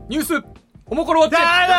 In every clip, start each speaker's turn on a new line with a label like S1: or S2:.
S1: ニュースおもころウォッチ。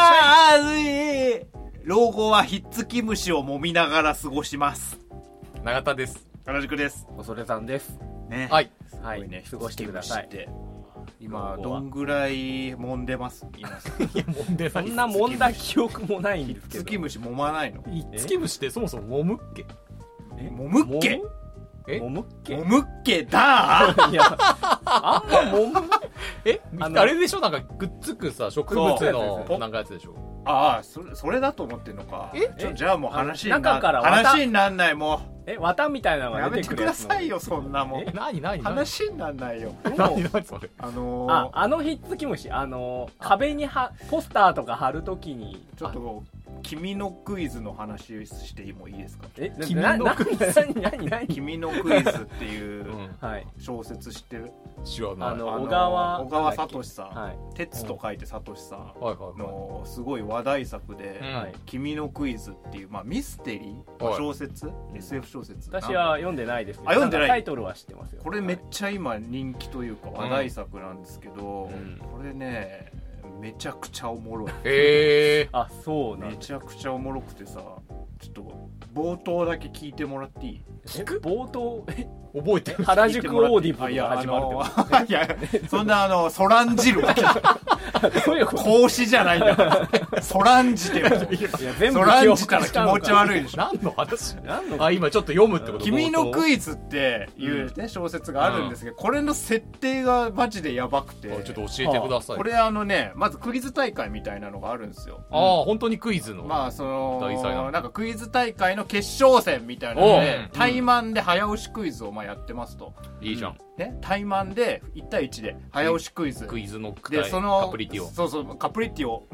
S2: 老後はひっつき虫を揉みながら過ごします。
S1: 永田です。
S2: 原宿です。
S3: 恐れさんです。
S2: ね。
S1: はい。
S3: はい。過ごしてください。
S2: 今どんぐらい揉んでます？
S1: いや揉んで
S3: そんな揉んだ記憶もないんですけど。
S2: ひっつき虫揉まないの？
S1: ひっつき虫ってそもそも揉むっけ？
S2: 揉むっけ？
S3: 揉むっけ？
S2: 揉むっけだー。
S3: いや、あんま揉む。
S1: あれでしょ、なんかくっつくさ植物のなんかやつでしょ。
S2: ああ、それだと思ってんのか。じゃあもう話になんない。も
S3: う綿みたいなのが出てくるやつ。
S2: やめてくださいよ、そんなもん。
S1: 何
S2: 話になんないよ。
S1: 何それ。
S3: あのひっつき虫、壁にポスターとか貼るときに
S2: ちょっと君のクイズの話してもいいですか？
S3: 君のクイズ何
S2: 君のクイズっていう小説知ってる？
S1: 知らない。
S2: 小川聡さん、鉄と書いて聡さんのすごい話題作で君のクイズっていうミステリー小説、SF 小説。
S3: 私は読んでないですけど、
S2: 読んでない。
S3: タイトルは知ってますよ。
S2: これめっちゃ今人気というか話題作なんですけど、これねめちゃくちゃおもろい。
S3: あ、そうね。
S2: めちゃくちゃおもろくてさ、ちょっと冒頭だけ聞いてもらっていい？
S3: 冒頭
S1: 覚えてる？
S3: 原宿オーディブルが始まる
S2: いやそんなそらんじる格子じゃないんだからそらんじてる。そらんじたら気持ち悪いでしょ。
S1: 何の話？今ちょっと読むってこと？
S2: 君のクイズっていうね小説があるんですけど、これの設定がマジでやばくて、
S1: ちょっと教えてください。
S2: これまずクイズ大会みたいなのがあるんですよ。
S1: 本当にクイズの
S2: なんかクイズ大会の決勝戦みたいなので対マンで早押しクイズをやってますと。
S1: いいじゃん
S2: ね。対マンで1対1で早押しクイズ、
S1: クイズのカプリティオ、
S2: そうカプリティオ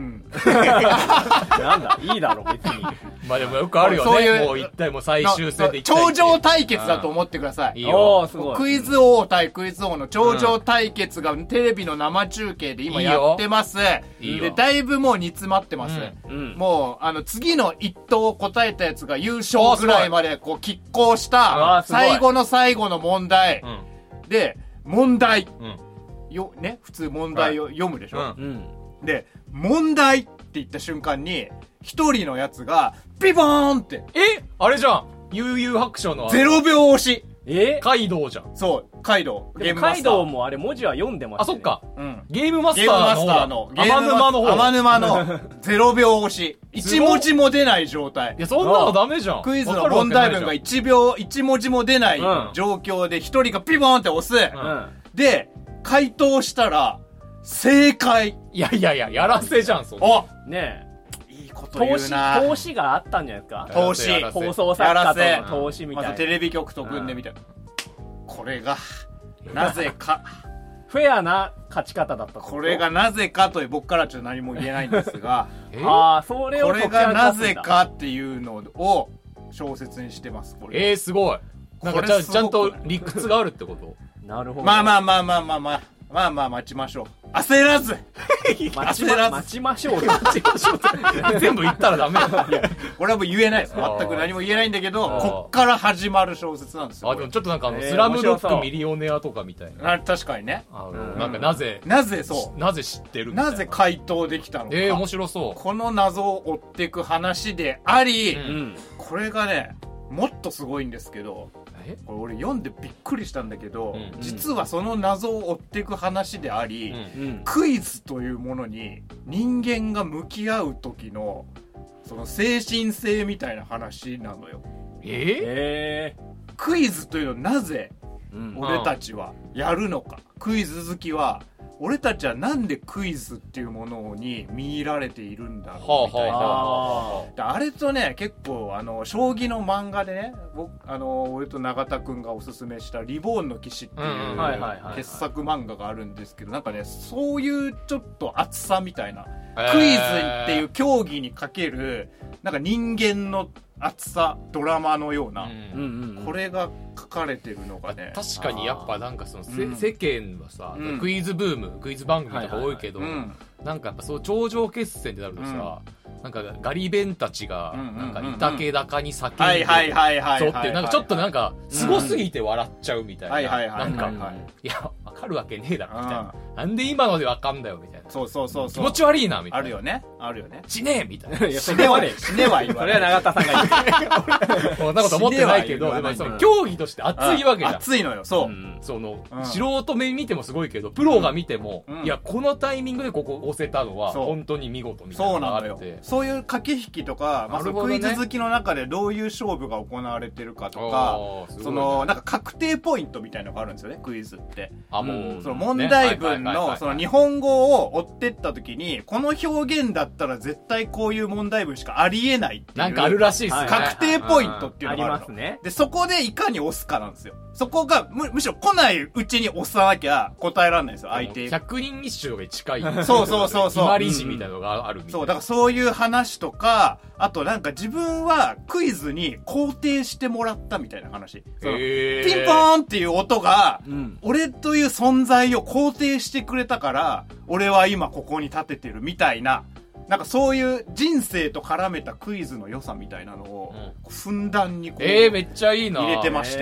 S3: なんだいいだろ別に。
S1: でもよくあるよね。そういうもう一体もう最終戦で
S2: 頂上対決だと思ってください。
S1: いいよ。
S2: クイズ王対クイズ王の頂上対決がテレビの生中継で今やってます。でだいぶもう煮詰まってます。もう次の一答を答えたやつが優勝ぐらいまで拮抗した最後の最後の問題で、問題普通問題を読むでしょ。で問題って言った瞬間に一人のやつがピボーンって、
S1: あれじゃん、悠々白書の
S2: 0秒押し。
S1: カイドウじゃん。
S2: そうカイドウ。
S3: でもカイドウもあれ文字は読んでますね。
S1: そっか。ゲームマスターの
S2: 天沼の0秒押し、1文字も出ない状態。
S1: いやそんなのダメじゃん。
S2: クイズの問題文が1文字も出ない状況で一人がピボーンって押す。で回答したら正解。
S1: いややらせじゃんそんな。
S3: ね
S2: え、いいこと言うな。
S3: 投資があったんじゃないですか。
S2: 投資、
S3: 放送作家との投資みたいな。
S2: まずテレビ局と組んでみたいな。これがなぜか
S3: フェアな勝ち方だった。
S2: これがなぜかという僕からはちょっと何も言えないんですが
S3: それを
S2: これがなぜかっていうのを小説にしてます。これ
S1: すごい。なんかちゃんと理屈があるってこと？
S3: なるほど。
S2: まあ待ちましょう。焦らず
S3: 待ちましょう
S1: 全部言ったらダメ。
S2: 俺はもう言えないです。全く何も言えないんだけど、こっから始まる小説なんですよ。
S1: でもちょっとなんかスラムドッグミリオネアとかみたいな。
S2: 確かにね。
S1: なんかなぜ知ってるみたいな。
S2: なぜ回答できたのか。
S1: 面白そう。
S2: この謎を追っていく話であり、これがねもっとすごいんですけど、これ俺読んでびっくりしたんだけど、実はその謎を追っていく話であり、クイズというものに人間が向き合う時のその精神性みたいな話なのよ。クイズというのはなぜ俺たちはやるのか、クイズ好きは俺たちはなんでクイズっていうものに見入られているんだろうみたいな。あれとね結構将棋の漫画でね、俺と永田くんがおすすめしたリボーンの騎士っていう傑作漫画があるんですけど、なんかねそういうちょっと熱さみたいな、クイズっていう競技にかけるなんか人間の熱さ、ドラマのような、これが書かれてるのがね。
S1: 確かにやっぱなんかその世間はさ、クイズブーム、クイズ番組とか多いけど、なんかやっぱそう頂上決戦ってなるとさ、なんかガリ弁たちがなんかいたけだかに叫んでそうってなんかちょっとなんかすごすぎて笑っちゃうみたいな、なんかいやわかるわけねえだろみたいな、 なんで今のでわかんだよみたいな。
S2: そう
S1: 気持ち悪いなみたいな。
S2: あるよね。あるよね。
S1: 死ねえみたいな。
S3: いや、
S2: 死ねは言わない。
S3: それは永田さんが言ってる。
S1: そんなこと思ってないけど、でもその競技として熱いわけじゃん。
S2: 熱いのよ、そう。
S1: その、素人目見てもすごいけど、プロが見ても、いや、このタイミングでここ押せたのは、本当に見事みたいなのがあって。
S2: そうなのよ。そういう駆け引きとか、まあ、クイズ好きの中でどういう勝負が行われてるかとか、その、なんか確定ポイントみたいなのがあるんですよね、クイズって。もう、その問題文の、その日本語を追ってった時に、この表現だったら絶対こういう問題文しかありえないっていう。
S1: なんかあるらしいっすね。
S2: 確定ポイントっていうのがあるの。
S3: ありますね。
S2: で、そこでいかに押すかなんですよ。そこが、むしろ来ないうちに押さなきゃ答えられないんですよ、相手。
S1: 100人一首が近い。
S2: そう。
S1: 決まり字みたいなのがあるみたいな。
S2: そう、だからそういう話とか、あとなんか自分はクイズに肯定してもらったみたいな話。ピンポーンっていう音が、俺という存在を肯定してくれたから、俺は今ここに立ててるみたいな、なんかそういう人生と絡めたクイズの良さみたいなのを、ふんだんにこう、
S1: めっちゃいいな
S2: 入れてまして、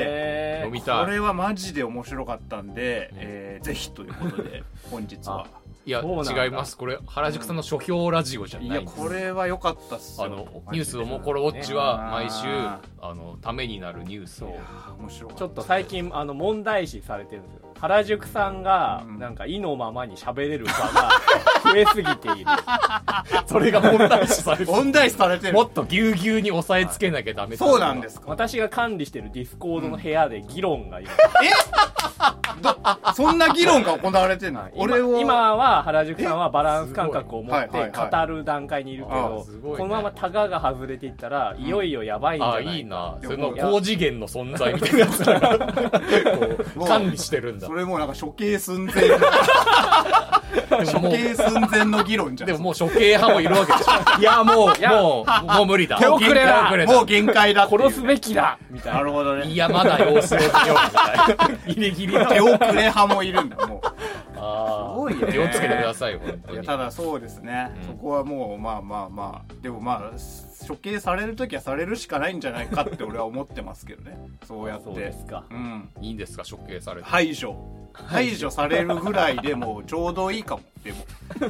S1: 飲みたい。
S2: これはマジで面白かったんで、ぜひということで、本日は。
S1: いや、違います。これ、原宿さんの書評ラジオじゃない。
S2: いや、これは良かったっすよ。
S1: ニュースおもころウォッチは、毎週、ためになるニュースを。
S2: 面白い。
S3: ちょっと最近、問題視されてるんですよ。原宿さんが、なんか、意のままに喋れる場が増えすぎている。
S1: それが問題視されてる。
S2: 問題視されてる。
S1: もっとぎゅうぎゅうに押さえつけなきゃダメ。
S2: そうなんですか。
S3: 私が管理してるディスコードの部屋で議論が今。
S2: そんな議論が行われてんの？
S3: 今は原宿さんはバランス感覚を持って語る段階にいるけど、このままタガが外れていったら、いよいよやばいんじゃないか。
S1: いいな。その高次元の存在みたいなやつが管理してるんだ。
S2: それもうなんか処刑寸前。処刑寸前の議論じゃん。
S1: でももう処刑派もいるわけでしょ。いや、もう無理だ。
S3: 手遅れだ。
S2: もう限界だ。
S3: 殺すべきだ。みたいな。
S2: なるほどね。
S1: いや、まだ様子を見ようみたいな。ギリギリの。
S2: 手遅れ派もいるんだ、もう。す
S1: ごいね。気をつけてくださいよ、本当に。
S2: ただそうですね。そこはもう、まあ。でもまあ、処刑されるときはされるしかないんじゃないかって俺は思ってますけどね。そうやって。そう
S3: ですか。
S1: いいんですか、処刑されて。
S2: 排除されるぐらいでもちょうどいいかも。でも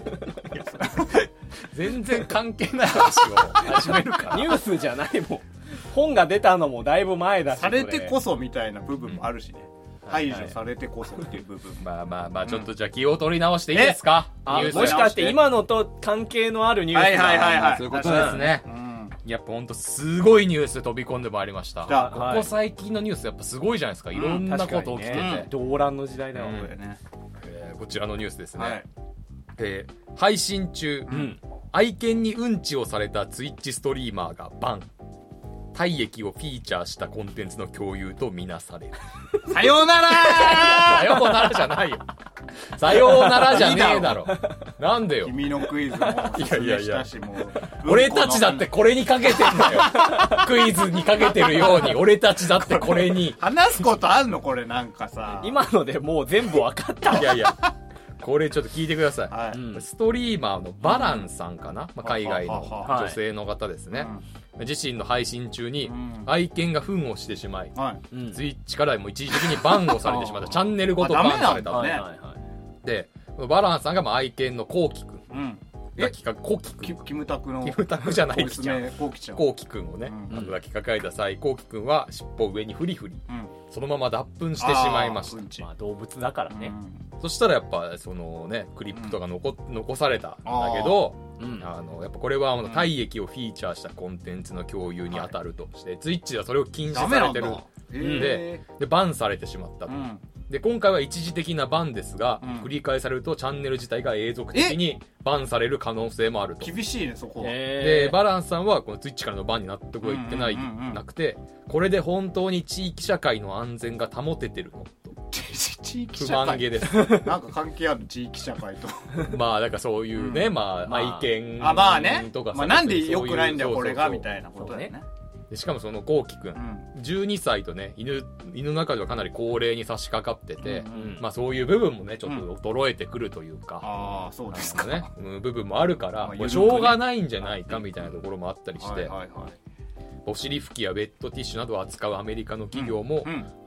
S1: 全然関係ない話を始めるから
S3: ニュースじゃないもん。本が出たのもだいぶ前だし、
S2: されてこそみたいな部分もあるしね。排除されてこそっていう部分。
S1: まあちょっとじゃあ気を取り直していいですか？
S3: もしかして今のと関係のあるニュース
S2: が。
S1: そういうことですね。やっぱほんとすごいニュース飛び込んでまいりました。ここ最近のニュースやっぱすごいじゃないですか。いろんなこと起きてて。
S3: 動乱の時代だよ
S2: ね。
S1: こちらのニュースですね。配信中、愛犬にうんちをされたツイッチストリーマーがバン。体液をフィーチャーしたコンテンツの共有とみなされる。
S2: さようなら
S1: さようならじゃないよ。さようならじゃねえだろ。なんでよ。
S2: 君のクイズも
S1: いや俺たちだってこれにかけてんだよ。クイズにかけてるように、俺たちだってこれに。
S2: 話すことあんのこれなんかさ。
S3: 今のでもう全部わかった。
S1: いや。これちょっと聞いてください。ストリーマーのバランさんかな、海外の女性の方ですね。自身の配信中に愛犬が糞をしてしまい、ツイッチからも一時的にバンをされてしまった。チャンネルごとバンされた。で、バランさんが愛犬のコウキくんがコウキくん。
S2: キムタクの。
S1: キムタクじゃないです
S2: ね。コ
S1: ウキくんをね、抱きかかえた際、コウキくんは尻尾を上にフリフリ。そのまま脱糞してしまいました。
S3: 動物だからね。
S1: そしたらやっぱそのねクリップとか残されたんだけど、やっぱこれは体液をフィーチャーしたコンテンツの共有に当たるとして、ツイッチではそれを禁止されてるでバンされてしまったと。で今回は一時的なバンですが、繰り返されるとチャンネル自体が永続的にバンされる可能性もあると。
S2: 厳しいねそこは。
S1: でバランさんはこのツイッチからのバンに納得がいってなくて、これで本当に地域社会の安全が保ててるのと
S2: 地域
S1: 不
S2: 社会
S1: 満げです。
S2: なんか関係ある地域社会と。
S1: まあだからそういうね、愛犬
S2: まあね
S1: とか
S2: なんで良くないんだよこれがみたいなことだよね。
S1: でしかもそのコウキくん、12歳とね犬の中ではかなり高齢に差し掛かってて、まあそういう部分もねちょっと衰えてくるというか、
S2: そうですか
S1: ね、部分もあるから、しょうがないんじゃないかみたいなところもあったりして、お尻拭きやウェットティッシュなどを扱うアメリカの企業も、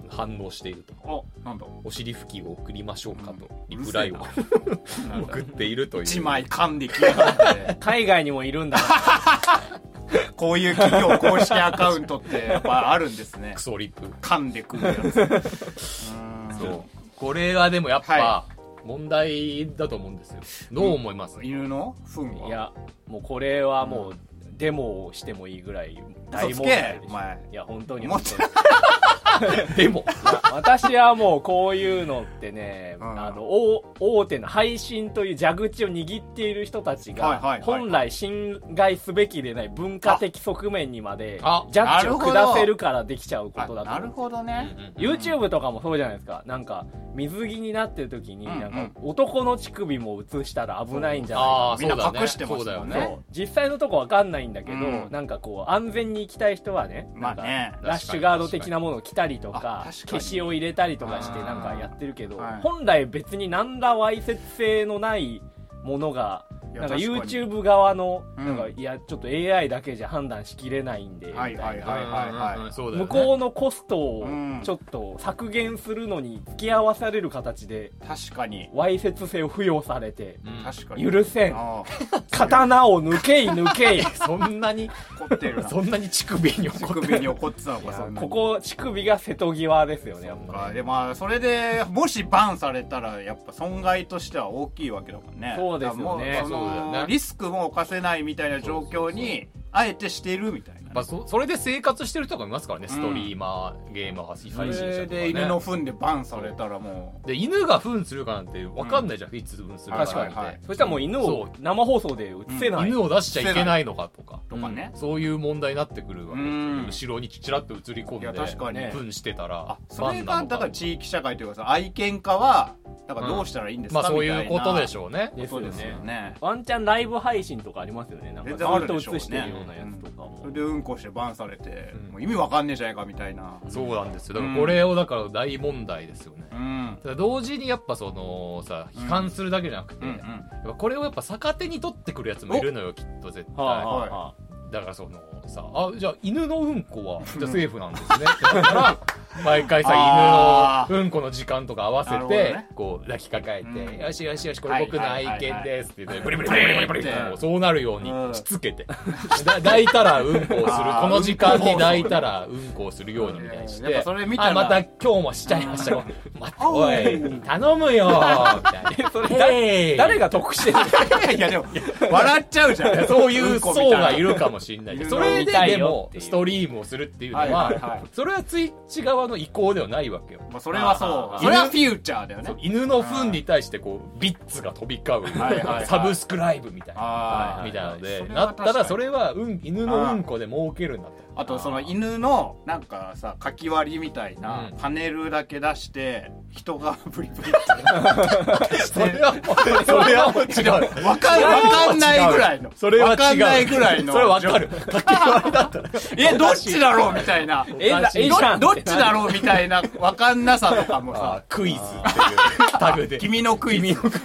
S1: 反応していると。
S2: なんだ
S1: お尻拭きを送りましょうかとリプライを送っているという。
S2: 1枚噛んできやがって
S3: 海外にもいるんだ
S2: こういう企業公式アカウントってやっぱあるんですね。
S1: クソリップ
S2: 噛んでくるやつ
S1: そうこれはでもやっぱ問題だと思うんですよ。どう思います？
S2: 犬の糞は。
S3: いやもうこれはもうデモをしてもいいぐらい大問題でしょ。いや本当に本当に
S1: でも
S3: 私はもうこういうのってね、大手の配信という蛇口を握っている人たちが本来侵害すべきでない文化的側面にまでジャッジを下せるからできちゃうことだと。
S2: なるほどね。
S3: YouTube とかもそうじゃないですか。なんか水着になってる時になんか男の乳首も映したら危ないんじゃないか、
S2: みんな隠してますよね。
S3: 実際のとこわかんないんだけど、なんかこう安全に行きたい人はね、なんかラッシュガード的なものを着たりとか消しを入れたりとかしてなんかやってるけど、本来別に何らわいせつ性のないものがなんか YouTube 側のなんかいやちょっと AI だけじゃ判断しきれないんでみたいな、向こうのコストをちょっと削減するのに付き合わされる形で
S2: 確かに
S3: わいせつ性を付与されて
S2: 許
S3: せん刀を抜けい抜けい
S1: そんなに
S2: 怒ってるな。
S1: そんなに乳首に怒
S2: ってたのか。
S3: ここ乳首が瀬戸際ですよねやっぱ。
S2: でまあそれでもしバンされたらやっぱ損害としては大きいわけだもんね。
S3: そうですよね。
S2: リスクも犯せないみたいな状況にあえてしているみたいな。
S1: それで生活してる人がいますからね、ストリーマー、ゲーマー、配信者とかね。
S2: で犬の糞でバンされたらもう
S1: で犬が糞するかなんて分かんないじゃん、いつ糞するか
S3: 確かに、そしたらもう犬を生放送で映せない、
S1: 犬を出しちゃいけないのかとか
S2: ね、
S1: そういう問題になってくるわけですよ。後ろにチラッと映り込んで糞してたら
S2: それがだから地域社会というかさ、愛犬家はだからどうしたらいいんですか、
S1: そういうことでしょうね。
S3: そうですよね。ワンチャンライブ配信とかありますよね。なんかずっと映してるようなやつとかも。
S2: それでうんこしてバンされて、もう意味わかんねえじゃないかみたいな。
S1: そうなんですよ。だからこれをだから大問題ですよね。同時にやっぱそのさ批判するだけじゃなくて、これをやっぱ逆手に取ってくるやつもいるのよ、きっと絶対。だからそのさじゃあ犬のうんこはじゃあセーフなんですねってだから毎回さ犬のうんこの時間とか合わせてこう抱きかかえて、よしよしよしこれ僕の愛犬ですって言ってブリブリブリブリブリってそうなるようにしつけて抱いたらうんこをする、この時間に抱いたらうんこをするようにみたいにして、また今日もしちゃいましたよおい頼むよみたいな。
S3: それ誰が得してる
S2: いやでも笑っちゃうじゃん。
S1: そういう層がいるかもしれない。それででもストリームをするっていうのはそれはツイッチ側の意向ではないわけよ。
S2: それはそう。それはフューチャーだよね。
S1: 犬の糞に対してこうビッツが飛び交うサブスクライブみたいなのでなったら、それは犬のうんこで儲けるんだと。
S2: あとその犬のなんかさかき割りみたいなパネルだけ出して人がブリブリって
S1: それはもちろん
S2: わかんないぐらいの、
S1: それは違う、
S2: わかんないぐらいの、
S1: それわかるかき割りだったら
S2: どっちだろうみたいなどっちだろうみたいなわかんなさとかもさ
S1: クイズっていうタグで
S2: 君のクイズ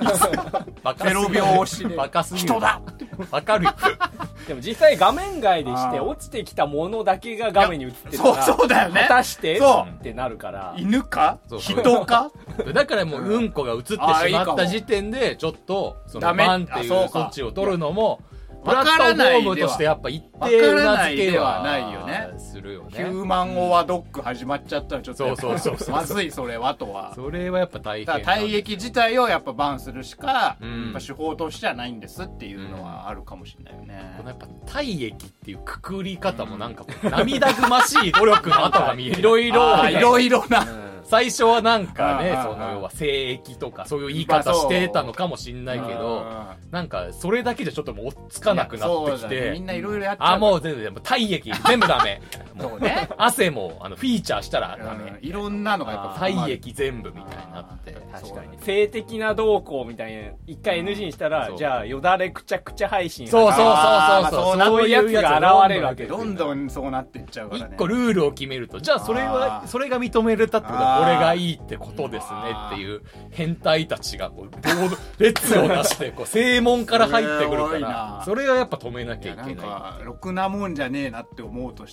S2: 0秒押しで
S1: バカすぎる
S2: 人だ
S1: わかるよ。
S3: でも実際画面外でして落ちてきたものだけが画面に映ってたら
S2: そうだよね、
S3: 果たしてってなるから
S2: 犬か人か
S1: だからもううんこが映ってしまった時点でちょっとそのバンっていう措置を取るのもプラットフォームとしてやっぱ一定うなずけは
S2: ないよね。
S1: するよね。
S2: ヒューマンオアドッグ始まっちゃったらちょっとまずい、それはとは。
S1: それはやっぱ大変。
S2: 体液自体をやっぱバンするしか、やっぱ手法としてはないんですっていうのはあるかもしれないよね。
S1: このやっぱ体液っていうくくり方もなんか涙ぐましい努力の跡が見える。いろいろな。最初はなんかね、その要は精液とかそういう言い方してたのかもしんないけど、なんかそれだけじゃちょっともう追っつかなくなってきて、
S2: みんないろいろやっちゃう。
S1: もう全部体液全部ダメ。もうね、汗もフィーチャーしたらダメ。
S2: いろんなのがやっぱ
S1: 体液全部みたいになって、
S3: 確かに性的な動向みたいな一回 NG にしたら、じゃあよだれくちゃくちゃ配信、
S1: そう
S3: そういうやつが現れるわけ。
S2: どんどんそうなっていっちゃうからね。
S1: 一個ルールを決めると、じゃあそれが認めれたってことはこれがいいってことですねっていう変態たちがこう列をなしてこう正門から入ってくるから、それはやっぱ止めなきゃいけない。
S2: なんかろくなもんじゃねえなって思うとしたけど、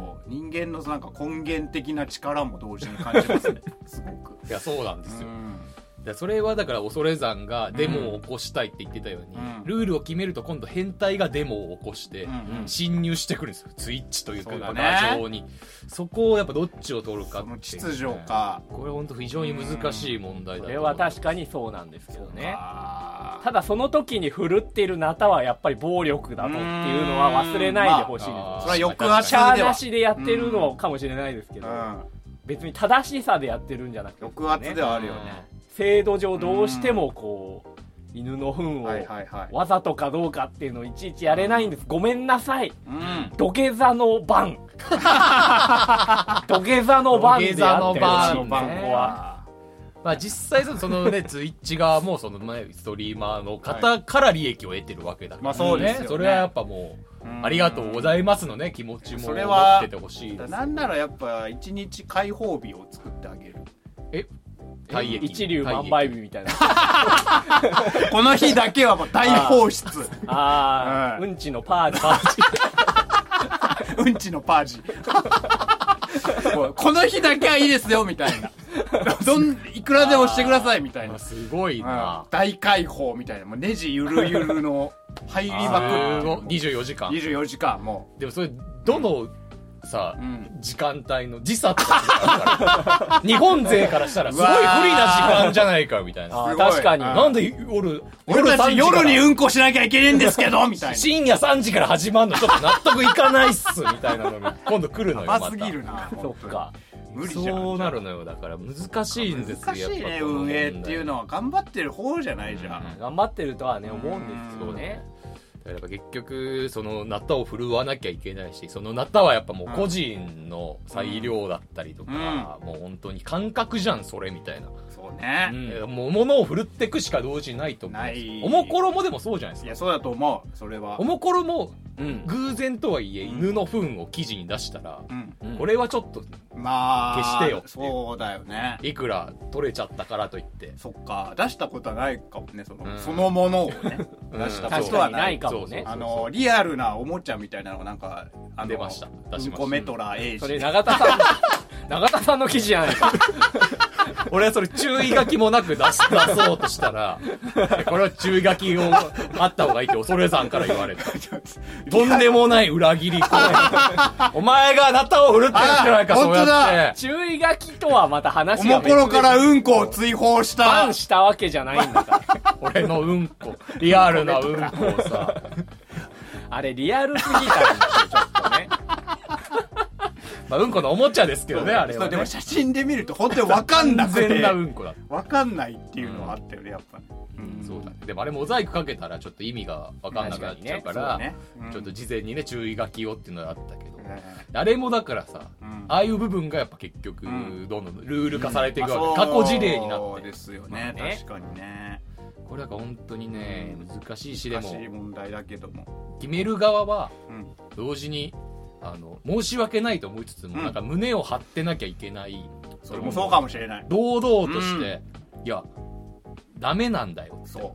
S2: 人間のなんか根源的な力も同時に感じますねすごく。
S1: いやそうなんですよ。それはだから恐山がデモを起こしたいって言ってたように、ルールを決めると今度変態がデモを起こして侵入してくるんですよ、ツイッチというか画像に。そこをやっぱどっちを取るかっていう、
S2: 秩序か。
S1: これ本当非常に難しい問題だと思う。
S3: これは確かにそうなんですけどね。ただその時に振るっているナタはやっぱり暴力だとっていうのは忘れないでほしいです。
S2: それは抑圧
S3: シャーなしでやってるのかもしれないですけど、別に正しさでやってるんじゃなくて、
S2: 抑圧ではあるよね。
S3: 制度上どうしてもこう犬の糞をわざとかどうかっていうのをいちいちやれないんです。ごめんなさい、土下座の番土下座の番でやってほしいね。
S1: まあ実際そのねツイッチ側もそのストリーマーの方から利益を得てるわけだから、
S2: そうですよね。
S1: それはやっぱもうありがとうございますのね気持ちも持っててほしいです。
S2: なんならやっぱ一日解放日を作ってあげる。
S3: 一粒万倍日みたいな
S2: この日だけはもう大放出。
S3: うんちのパージ
S2: うんちのパージこの日だけはいいですよみたいな、いくらでもしてくださいみたいな。
S1: すごいな、
S2: 大解放みたいな。もうネジゆるゆるの入りまくって
S1: 24時間
S2: もう。
S1: でもそれどのさ、時間帯の時差とか日本勢からしたらすごい不利な時間じゃないかみたいな。
S3: 確かに。
S1: なんで
S2: 俺たち夜にうんこしなきゃいけねえんですけどみたいな。
S1: 深夜3時から始まるのちょっと納得いかないっすみたいなのに今度来るのよ。
S2: 甘すぎるな。
S3: そっか。
S2: 無理じゃん。
S1: そうなるのよ。だから難しいんですよ。
S2: 難しいね、運営っていうのは。頑張ってる方じゃないじゃん。
S3: 頑張ってるとはね思うんですけどね。
S1: だから結局そのナタを振るわなきゃいけないし、そのナタはやっぱもう個人の裁量だったりとか、もう本当に感覚じゃんそれみたいな。
S2: そうね、
S1: もう物を振るっていくしか同時にないと思う。おもころもでもそうじゃないですか。
S2: いやそうだと思う。それは
S1: おもころも偶然とはいえ犬の糞を記事に出したら、これはちょっと消してよ。
S2: そうだよね。
S1: いくら取れちゃったからといって。
S2: そっか、出したことはないかもね。そのものをね出したことはないかもね。リアルなおもちゃみたいなのがなんか
S1: 出ました。
S2: うんこメトラ A
S3: それ永田さんの記事じゃないか
S1: 俺はそれ注意書きもなく出そうとしたらこれは注意書きをあった方がいいって恐山から言われたとんでもない裏切り行為お前がナタを振るってるんじゃないか。そうやって
S3: 注意書きとはまた話
S2: が別で、おもころからうんこを追放した
S3: バンしたわけじゃないんだから
S1: 俺のうんこリアルなうんこをさ
S3: あれリアルすぎたんだよちょっとね
S1: まあ、うんこのおもちゃですけどね、あれは、ね。
S2: でも写真で見ると本当に分かんなくて。
S1: 完全なうんこだ。
S2: 分かんないっていうのはあったよね、やっぱ。
S1: そうだ。でもあれモザイクかけたらちょっと意味が分かんなくなっちゃうから、ちょっと事前にね、注意書きをっていうのがあったけど、あれもだからさ、ああいう部分がやっぱ結局、どんどんルール化されていくわけ。過去事例になって。
S2: そうですよね、確かにね。
S1: これは本当にね、難しいし、でも、
S2: 難しい問題だけども。
S1: 決める側は、同時に、申し訳ないと思いつつも、なんか胸を張ってなきゃいけない。
S2: それもそうかもしれない。
S1: 堂々として、いや、ダメなんだよ。そう。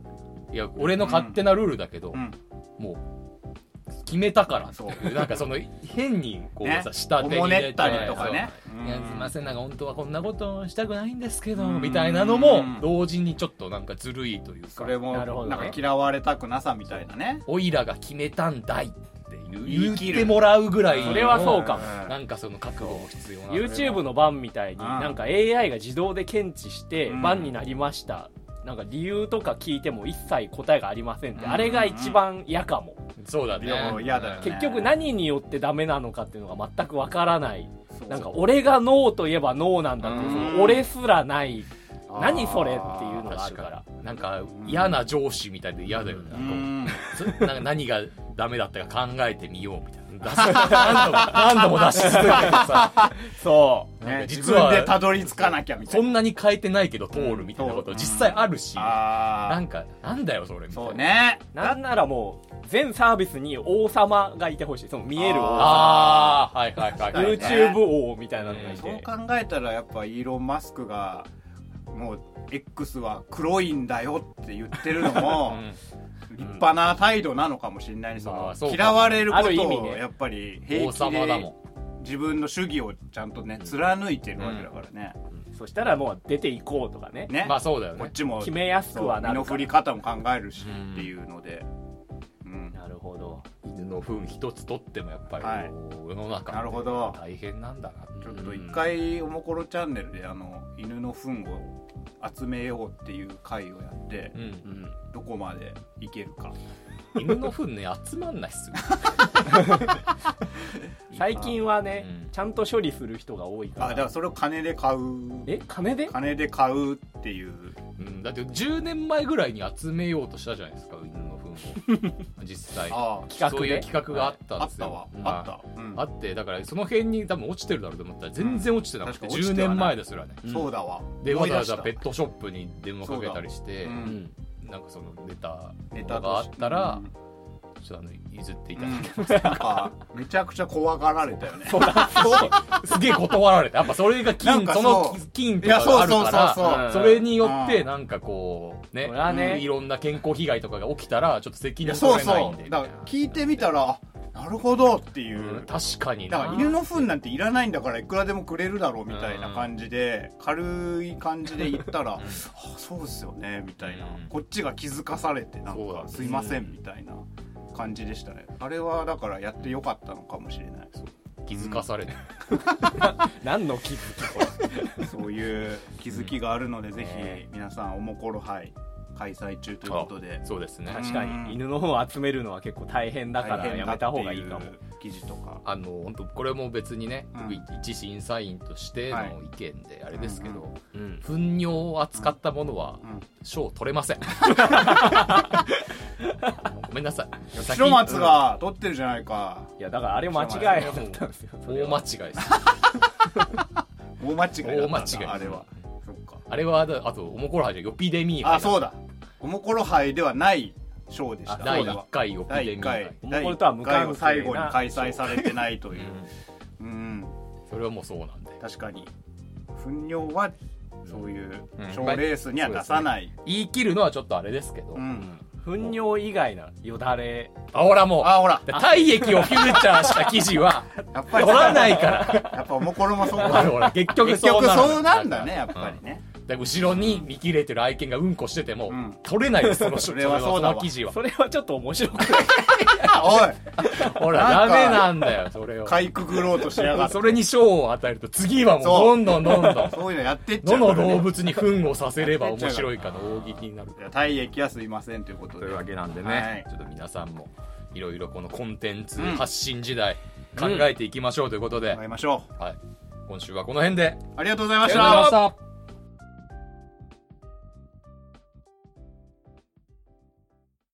S1: いや、俺の勝手なルールだけど、もう、決めたから。そう。なんかその、変に、こうさ、下手に入れたりとかね。いや、すいません、なんか本当はこんなことしたくないんですけど、みたいなのも、同時にちょっとなんかずるいというか。
S2: それも、なんか嫌われたくなさみたいなね。
S1: おいらが決めたんだい。言ってもらうぐらい
S3: それはそうかも。
S1: なんかその覚悟も必要な
S3: YouTube のバンみたいになんか AI が自動で検知してバンになりました、なんか理由とか聞いても一切答えがありませんって、あれが一番嫌かも。
S1: そうだね。
S2: 嫌だよね。
S3: 結局何によってダメなのかっていうのが全くわからない。なんか俺がノーといえばノーなんだっていう、その俺すらない何それっていうのがあるから、
S1: なんか嫌な上司みたいで嫌だよね。なんか何がダメだったか考えてみようみたいな。何度も出し続けてさ、
S2: そう自分でたどり着かなきゃみたいな。
S1: そんなに変えてないけど通るみたいなこと実際あるし、なんかなんだよそれみたいな。
S2: そうね。
S3: なんならもう全サービスに王様がいてほしい。その見える王様。
S1: はいはいはい。
S3: YouTube 王みたいなのがいて。
S2: そう考えたらやっぱイーロン・マスクがもう X は黒いんだよって言ってるのも立派な態度なのかもしれないね。その嫌われることをやっぱり平気で自分の主義をちゃんとね貫いてるわけだからね、
S3: そしたらもう出ていこうとかね、
S1: まあそうだよね、
S2: こっちも
S3: 決めやすくはなるから、
S2: 身の振り方も考えるしっていうので、
S3: なるほど。
S1: 犬の糞一つ取ってもやっぱり世の中
S2: なるほど
S1: 大変なんだな。
S2: ちょっと一回おもころチャンネルで犬の糞を集めようっていう回をやって、どこまでいけるか。
S1: 犬の糞ね集まんないっすよ
S3: 最近はね、ちゃんと処理する人が多いから。
S2: だからそれを金で買う。
S3: 金で
S2: 買うっていう、
S1: だって10年前ぐらいに集めようとしたじゃないですか、犬の糞を実際そういう企画があったんですよ。あってだからその辺に多分落ちてるだろうと思ったら全然落ちてなくて、10年前ですらね。
S2: そうだわ。
S1: でわざわざペットショップに電話かけたりして、なんかその出たのがあったらちょっと譲っていただけますか。
S2: めちゃくちゃ怖がられたよね。
S1: すげえ断られた。やっぱそれがその金とかがあるからそれによってなんかこうね、いろんな健康被害とかが起きたらちょっと責任取れないんで。
S2: だから聞いてみたらなるほどっていう、
S1: 確かに
S2: だから犬の糞なんていらないんだからいくらでもくれるだろうみたいな感じで、軽い感じで言ったらそうですよねみたいな、こっちが気づかされてなんかすいませんみたいな感じでしたね。あれはだからやってよかったのかもしれない。
S1: 気づかされて
S3: 何の気づきこれ
S2: そういう気づきがあるので、ぜひ皆さんおもころ杯開催中ということで。
S1: そうですね、
S3: 確かに犬の方を集めるのは結構大変だからやめた方がいいかも。
S2: 記事とか
S1: 本当これも別にね、一審査員としての意見であれですけど、糞尿を扱ったものは賞取れません。ごめんなさい。
S2: 白松が取ってるじゃないか。
S3: いやだからあれ間違いだったんですよ。
S1: 大間違いです。
S2: 大間違いだ。あれは。
S1: そっか。あれはあとおもころ杯じゃヨピデミー杯。
S2: そうだ。おもころ杯ではない賞でした。
S1: 第1回ヨピデミー杯。
S3: おもころとは無関係な
S2: 最後に開催されてないという。
S1: それはもうそうなんで。
S2: 確かに糞尿はそういう賞レースには出さない。
S1: 言い切るのはちょっとあれですけど。
S3: 糞尿以外なよだれ、
S1: ほらもう体液をフューチャーした記事は
S2: やっぱり
S1: 取らないから
S2: やっぱおもころもそう
S1: 結局
S2: そうなんだね、やっぱりね。
S1: 後ろに見切れてる愛犬がうんこしてても取れないです、その
S2: それはそうだわ。
S3: 記事はそれはちょっと面白くない。
S2: おい
S1: ほらダメなんだよ、それを
S2: かいくぐろうとしやがって。
S1: それに賞を与えると次はもうどんどん
S2: そういうのやってっちゃう。
S1: どの動物に糞をさせれば面白いかの大喜利になる。
S2: 体液はすいませんということで、
S1: というわけなんでね、ちょっと皆さんもいろいろこのコンテンツ発信時代考えていきましょうということで、
S2: 考えましょ
S1: う。はい、今週はこの辺で
S2: ありがとうございました。